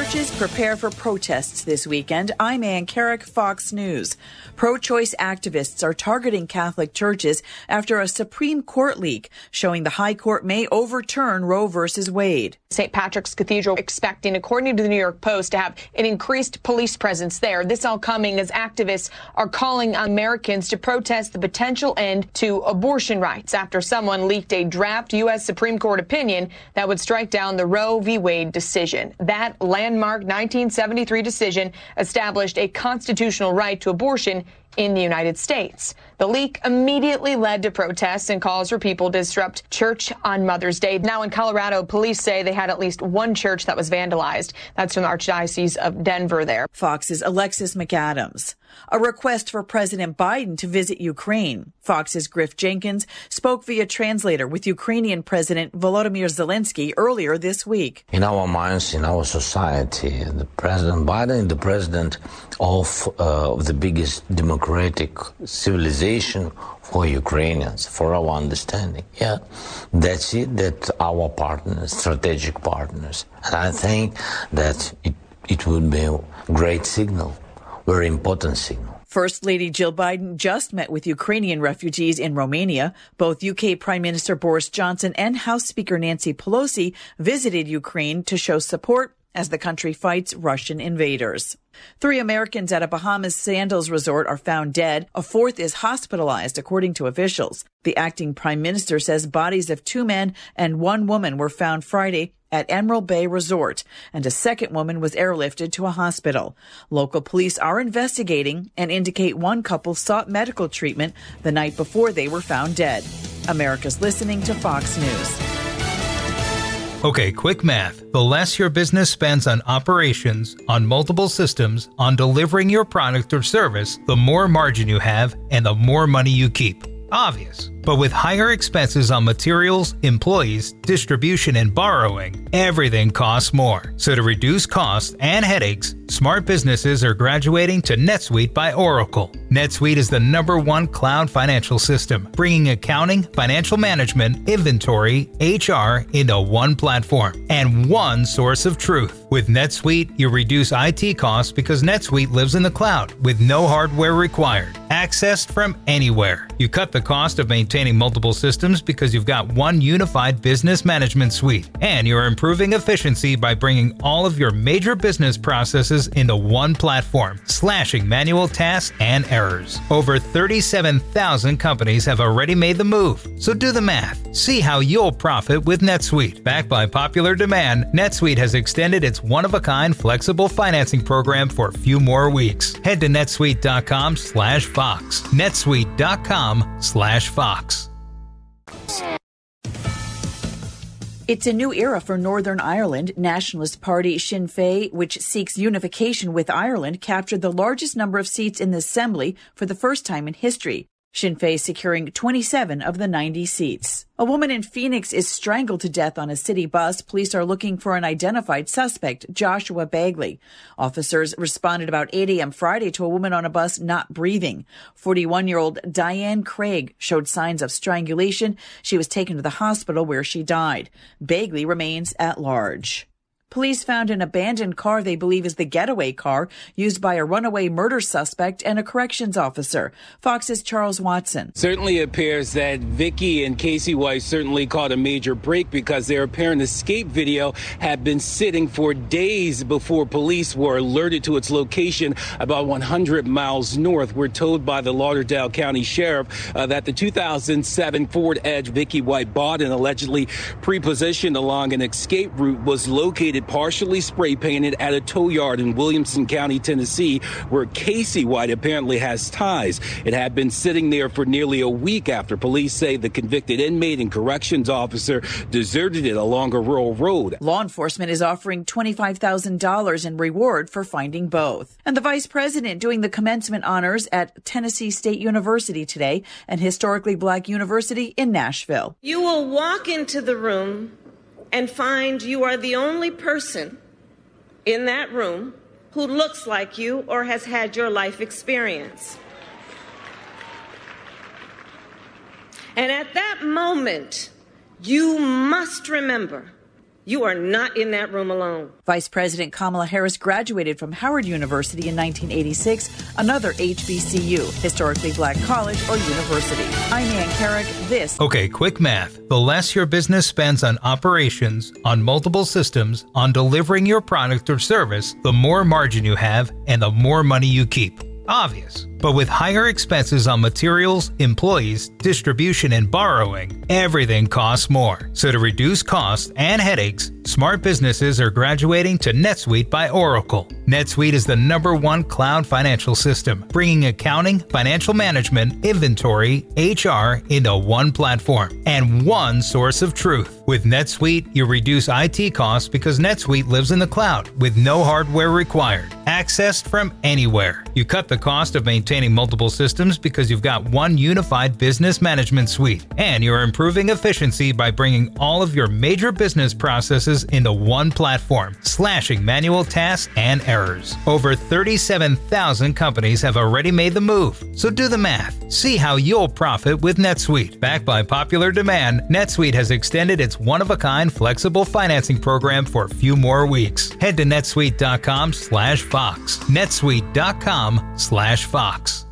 Churches prepare for protests this weekend. I'm Ann Carrick, Fox News. Pro-choice activists are targeting Catholic churches after a Supreme Court leak showing the High Court may overturn Roe versus Wade. St. Patrick's Cathedral expecting, according to the New York Post, to have an increased police presence there. This all coming as activists are calling on Americans to protest the potential end to abortion rights after someone leaked a draft U.S. Supreme Court opinion that would strike down the Roe v. Wade decision. That landmark 1973 decision established a constitutional right to abortion in the United States. The leak immediately led to protests and calls for people to disrupt church on Mother's Day. Now in Colorado, police say they had at least one church that was vandalized. That's from the Archdiocese of Denver there. Fox's Alexis McAdams. A request for President Biden to visit Ukraine. Fox's Griff Jenkins spoke via translator with Ukrainian President Volodymyr Zelensky earlier this week. In our minds, in our society, the President Biden is the president of the biggest democratic civilization for Ukrainians, for our understanding. Yeah, that's it, that our partners, strategic partners. And I think that it would be a great signal. Very important signal. First Lady Jill Biden just met with Ukrainian refugees in Romania. Both UK Prime Minister Boris Johnson and House Speaker Nancy Pelosi visited Ukraine to show support as the country fights Russian invaders. 3 Americans at a Bahamas Sandals resort are found dead. A 4th is hospitalized, according to officials. The acting prime minister says bodies of 2 men and 1 woman were found Friday at Emerald Bay Resort, and a 2nd woman was airlifted to a hospital. Local police are investigating and indicate 1 couple sought medical treatment the night before they were found dead. America's listening to Fox News. Okay, quick math. The less your business spends on operations, on multiple systems, on delivering your product or service, the more margin you have and the more money you keep. Obvious. But with higher expenses on materials, employees, distribution, and borrowing, everything costs more. So to reduce costs and headaches, smart businesses are graduating to NetSuite by Oracle. NetSuite is the #1 cloud financial system, bringing accounting, financial management, inventory, HR into one platform and one source of truth. With NetSuite, you reduce IT costs because NetSuite lives in the cloud with no hardware required. Accessed from anywhere. You cut the cost of maintaining multiple systems because you've got one unified business management suite. And you're improving efficiency by bringing all of your major business processes into one platform, slashing manual tasks and errors. Over 37,000 companies have already made the move. So do the math. See how you'll profit with NetSuite. Backed by popular demand, NetSuite has extended its one-of-a-kind flexible financing program for a few more weeks. Head to netsuite.com/Fox. netsuite.com/Fox. It's a new era for Northern Ireland. Nationalist party Sinn Féin, which seeks unification with Ireland, captured the largest number of seats in the Assembly for the first time in history. Sinn Féin securing 27 of the 90 seats. A woman in Phoenix is strangled to death on a city bus. Police are looking for an identified suspect, Joshua Bagley. Officers responded about 8 a.m. Friday to a woman on a bus not breathing. 41-year-old Diane Craig showed signs of strangulation. She was taken to the hospital where she died. Bagley remains at large. Police found an abandoned car they believe is the getaway car used by a runaway murder suspect and a corrections officer. Fox's Charles Watson. Certainly appears that Vicky and Casey White certainly caught a major break because their apparent escape video had been sitting for days before police were alerted to its location about 100 miles north. We're told by the Lauderdale County Sheriff that the 2007 Ford Edge Vicky White bought and allegedly pre-positioned along an escape route was located partially spray painted at a tow yard in Williamson County, Tennessee, where Casey White apparently has ties. It had been sitting there for nearly a week after police say the convicted inmate and corrections officer deserted it along a rural road. Law enforcement is offering $25,000 in reward for finding both. And the vice president doing the commencement honors at Tennessee State University today, an historically black university in Nashville. You will walk into the room and find you are the only person in that room who looks like you or has had your life experience. And at that moment, you must remember You are not in that room alone. Vice President Kamala Harris graduated from Howard University in 1986, another HBCU, historically black college or university. I'm Ann Carrick. This. Okay, quick math. The less your business spends on operations, on multiple systems, on delivering your product or service, the more margin you have and the more money you keep. Obvious. But with higher expenses on materials, employees, distribution, and borrowing, everything costs more. So to reduce costs and headaches, smart businesses are graduating to NetSuite by Oracle. NetSuite is the #1 cloud financial system, bringing accounting, financial management, inventory, HR into one platform and one source of truth. With NetSuite, you reduce IT costs because NetSuite lives in the cloud with no hardware required, accessed from anywhere. You cut the cost of maintaining multiple systems because you've got one unified business management suite, and you're improving efficiency by bringing all of your major business processes into one platform, slashing manual tasks and errors. Over 37,000 companies have already made the move, so do the math. See how you'll profit with NetSuite. Backed by popular demand, NetSuite has extended its one-of-a-kind flexible financing program for a few more weeks. Head to netsuite.com/Fox. netsuite.com/Fox.